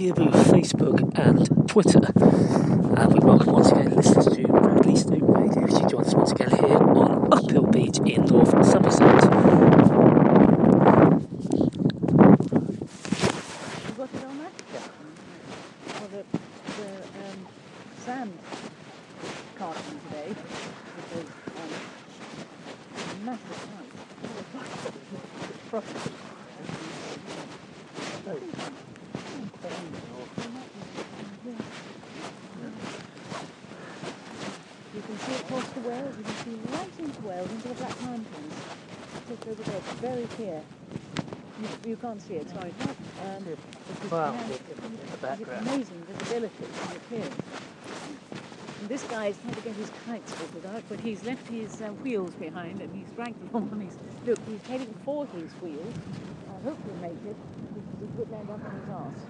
Audioboom, Facebook and Twitter. And we welcome once again listeners to Bradley Stoke Radio to join us once again here on Uphill Beach in North Somerset. You got it on there? Yeah. Well, the sand casting today with those massive tanks. You can see across the Wales, you can see right into Wales, into the Black Mountains. Just over there, it's very clear. You can't see it, sorry. Wow, in the background. Amazing visibility and appearance. And this guy is trying to get his kites fitted out, but he's left his wheels behind and he's dragged them on. Look, he's heading for his wheels. I hope he'll make it, because he could land up on his arse.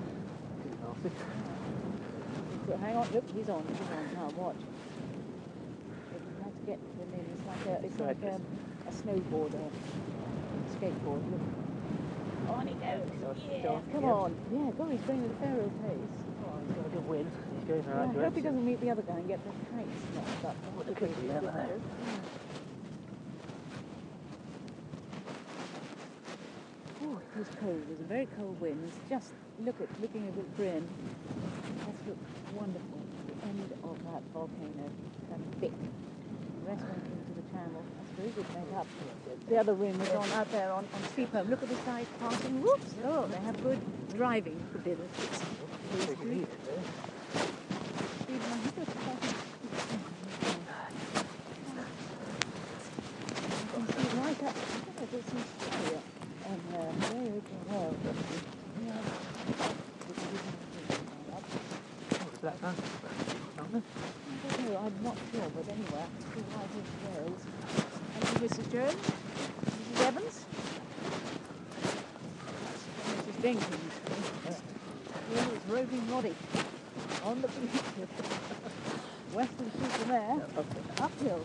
Hang on, look, he's on. Now watch. You have to get them in. It's like a snowboard or a skateboard. Look. On he goes. Yeah, come on. Yeah, God, he's going at a fair old pace. Oh, he's got a good wind. He's going the right I hope he direction. doesn't meet the other guy and get the kites knocked up. What a quick lever. Oh, it was cold. It was a very cold wind. It's just looking at it grin. That's looked wonderful. The end of that volcano, that bit. The rest went into the channel. That's very good made up. The other rim was on out there on Seafoam. Look at the guys passing. Whoops! Oh, they have good driving abilities. Right up. There's some area and very open world. Black Mountain. I don't know, I'm not sure, but anyway, it's too right into Wales. Thank you, Mrs. Jones. Mrs. Evans. That's Mrs. Jenkins. Here is Roving Roddy on the beach. Western Supermare. Uphill.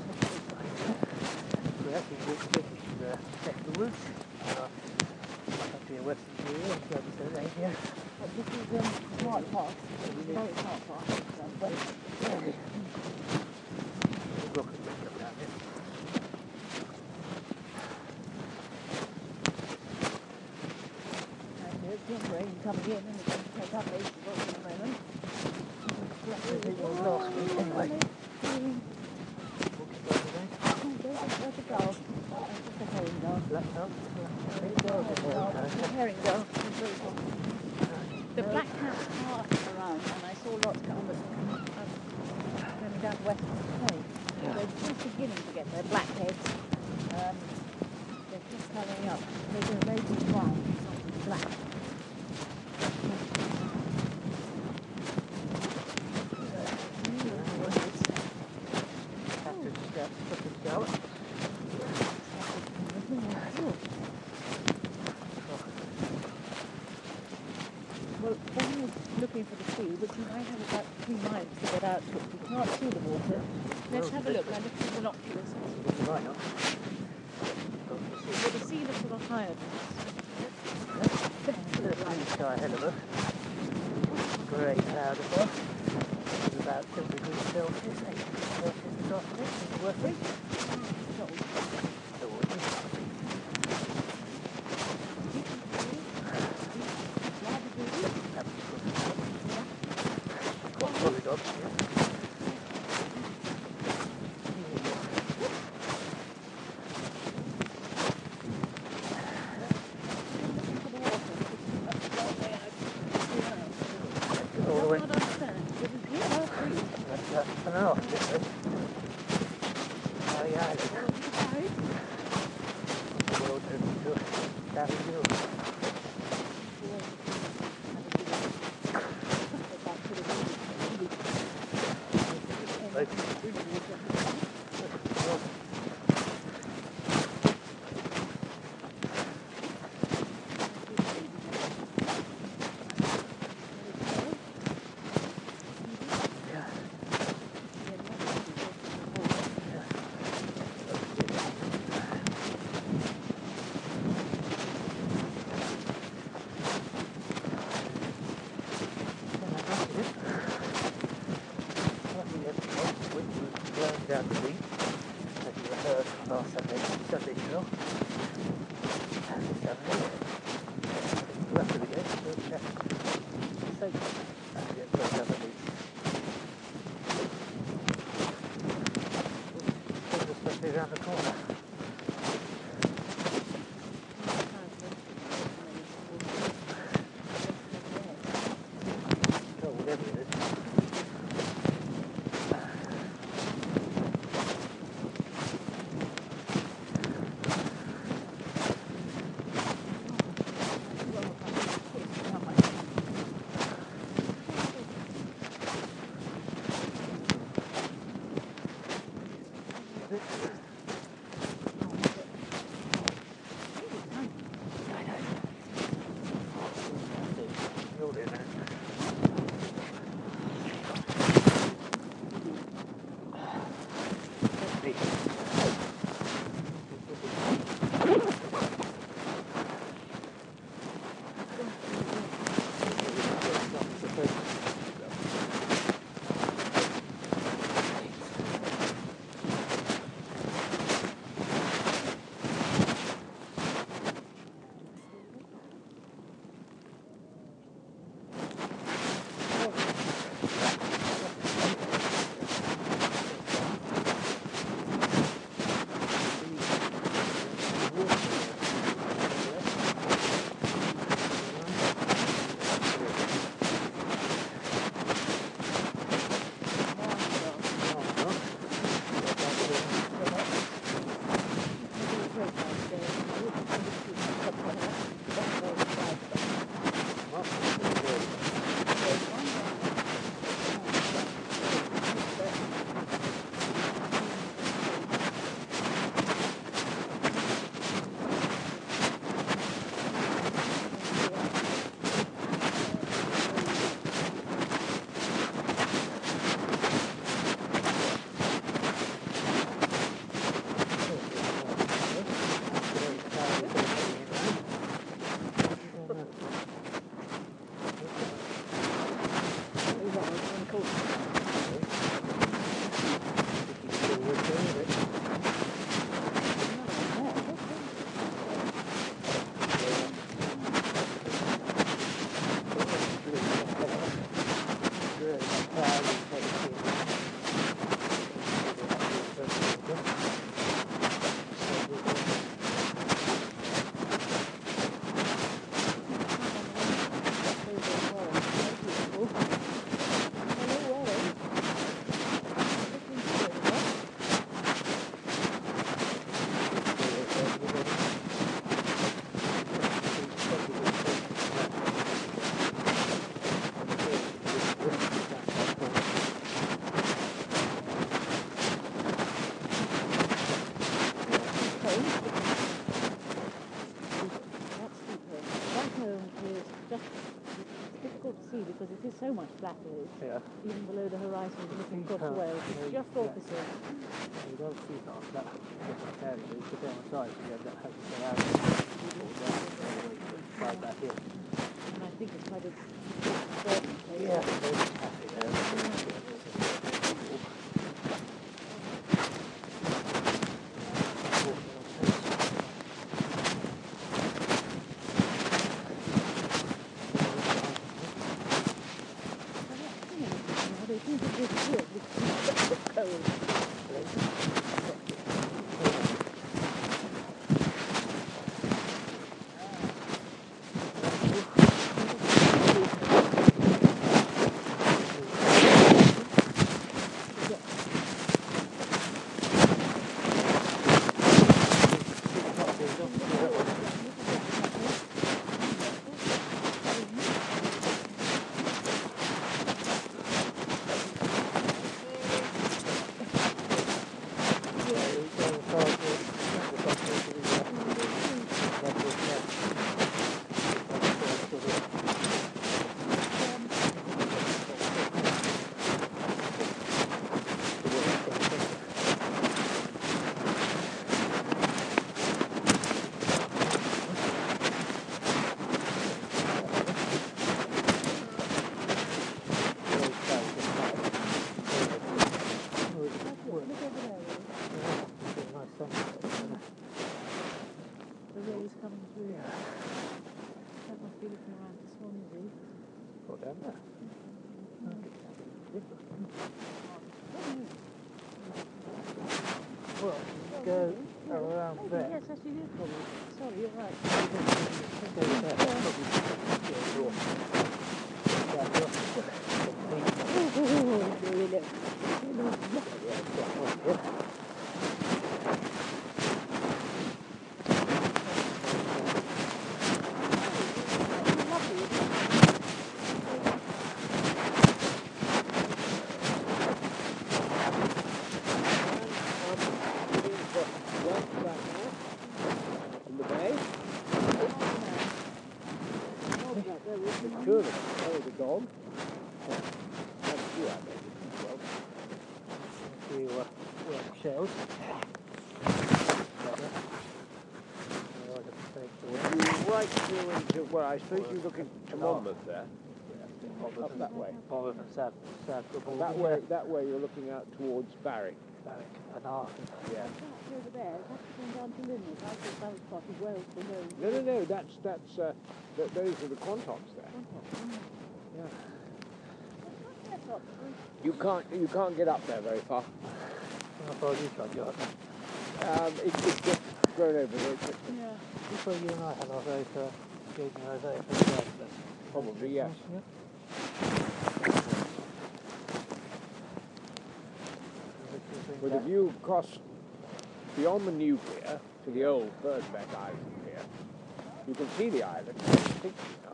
We're actually walking to check the woods. Actually in Western Supermare, so episode 8 here. This is Smart Park. Very Smart Park. There's rain coming in and it's going to take up 80 volts at the moment. Last week anyway. There's a gull. That's a herring gull. Black Mountain. It's a herring gull. The black caps are around, and I saw lots coming down west of the plain. They're just beginning to get their blackheads. They're just colouring up. There's a very big brown, something black. Well, Ben is looking for the sea, but you might have about 3 miles to get out to it. You can't see the water. Let's have a look. I look through the binoculars. Right now. Well, the sea looks a lot higher than There's blue sky ahead of us. Grey cloud above. It's about 2 degrees Celsius, 8 degrees Celsius this afternoon. It's working. Because it is so much flatter, Yeah. even below the horizon, looking across Wales, it's just opposite. You don't see that different areas, you could go on the side, you have that have to stay out right back here. And I think it's quite a certain place. Yeah, there's traffic there. Well, go around there. Yes, actually, you probably. Sorry, you're right. Go there. Two of them. Oh, the dog. Have a few out there as well. A few shells. Right through into, well, I suppose you're looking to Monmouth there. Up that way. Monmouth and South That way you're looking out towards Barwick. Barwick and Arthur. Yeah. Over there, that's going down to Lynmouth. I thought that was part of Wales below. No, that's those are the Quantocks there. Yeah. You can't get up there very far. How far do you try to go up there? It's just grown over very quickly. Yeah. This way you and I had our very first meeting over there. Probably, yes. Yeah. With a view across beyond the nuclear to the old Birdsbeck Island here, you can see the island. You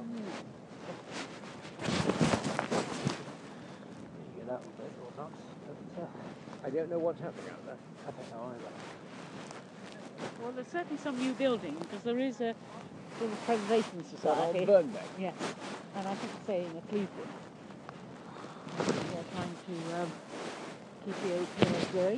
get that a bit or not, but I don't know what's happening out there. I don't know either. Well, there's certainly some new building because there is a sort of preservation On society. Birdsbeck. Yeah, and I think it's saying a Cleveland. They're trying to keep the old pillars going.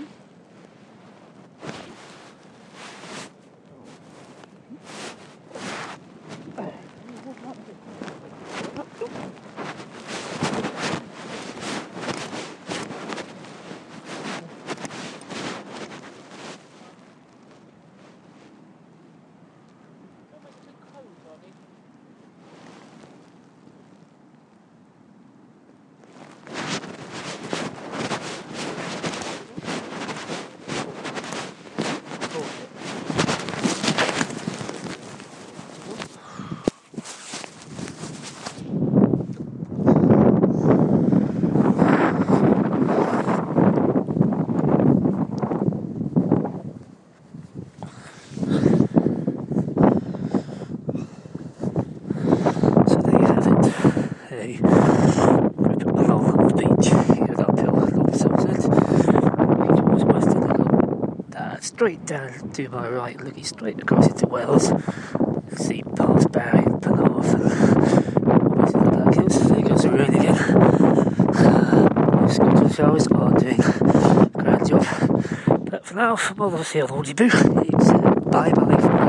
Along the beach, going uphill along Somerset. Always nice to look up straight down to my right, looking straight across into Wales. See past Barry, Penarth, and always in the Black Hills. There goes the rain again. Scottish showers are doing a grand job. But for now, from all of us here on Audible, it's bye bye for now.